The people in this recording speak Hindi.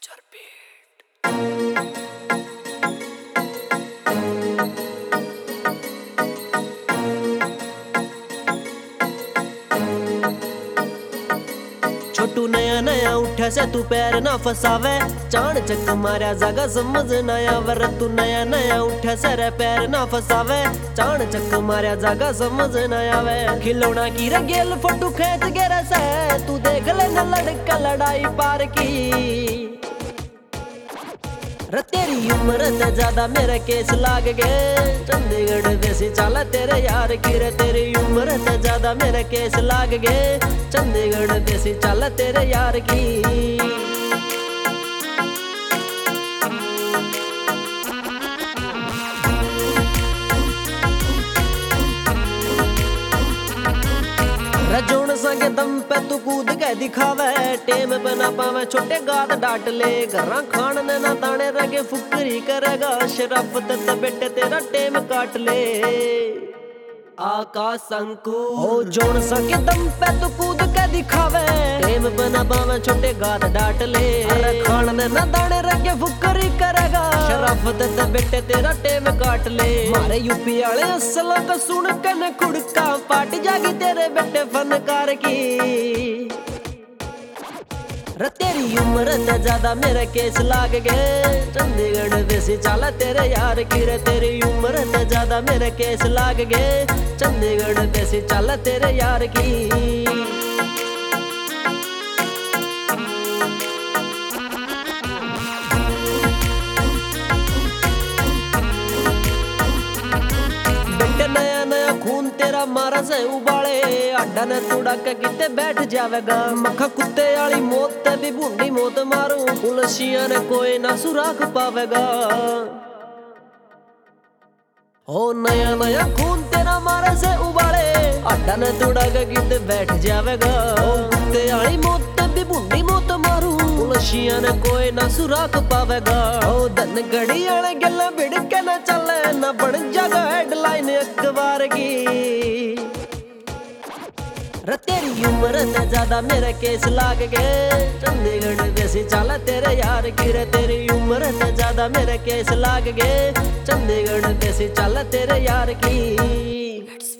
छोटू नया नया उठा से तू पैर ना फसावे, चाण चक मारा जगह समझ ना आवर। तू नया नया उठा से रे पैर ना फसावे, चाण चक मारा जगह समझ ना आवे। खिलौना की रगेल फोटो खेच के रसे, तू देख ले न लड़का लड़ाई पार की। तेरी उम्र से ज्यादा मेरे केस लाग गए, चंडीगढ़ देसी चाला तेरे यार की। रे तेरी उम्र से ज्यादा मेरे केस लाग गए, चंडीगढ़ देसी चाला तेरे यार की। रजोण संगे दम पे तू कूद के दिखावे, टेम बना पावे छोटे गात डाट ले। घरा खान ने ना दाने रगे फुकरी करेगा, शराफत ते बेटे तेरा टेम काट ले। आकाश अंकु हो जोन संगे दम पे तू कूद के दिखावे, टेम बना पावे छोटे गात डाट ले। खान ने ना दाने रगे फुकरी करेगा, शराफत ते बेटे तेरा टेम काट ले। मारे यूपी वाले असला का सुन के न कुड़का, पाट जागी तेरे बेटे फनकार की। तेरी उम्र से ज्यादा मेरे केस लाग गए, चंडीगढ़ देसी चाला तेरे यार की। रे तेरी उम्र से ज्यादा मेरे केस लाग गए, चंडीगढ़ देसी चाला तेरे यार की। नया नया खून तेरा मारा से उबाले, अड्डा ने तुड़ा के किते बैठ जावेगा। मक्खा कुत्ते वाली मौत ते भी बूंदी मौत मारू, पुलिसिया ने कोई ना सुराख पावेगा। ओ नया नया खून तेरा मारा से उबाले, अड्डा ने तुड़ा के किते बैठ जावेगा। कुत्ते वाली मौत ते भी बूंदी मौत मारू, पुलिसिया ने कोई ना सुराख पावेगा। ओ धन घड़ी वाले गल्ला भिड़ के ना चले, ना बन जागा हेडलाइन अखबार की। तेरी उम्र से ज्यादा मेरे केस लाग गए, चंडीगढ़ देसी चाला तेरे यार की। रे तेरी उम्र से ज्यादा मेरे केस लाग गए, चंडीगढ़ देसी चाला तेरे यार की।